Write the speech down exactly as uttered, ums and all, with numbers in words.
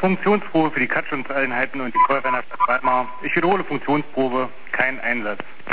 Funktionsprobe für die Katschungseinheiten und die Feuerwehr der Stadt Weimar. Ich wiederhole Funktionsprobe, kein Einsatz.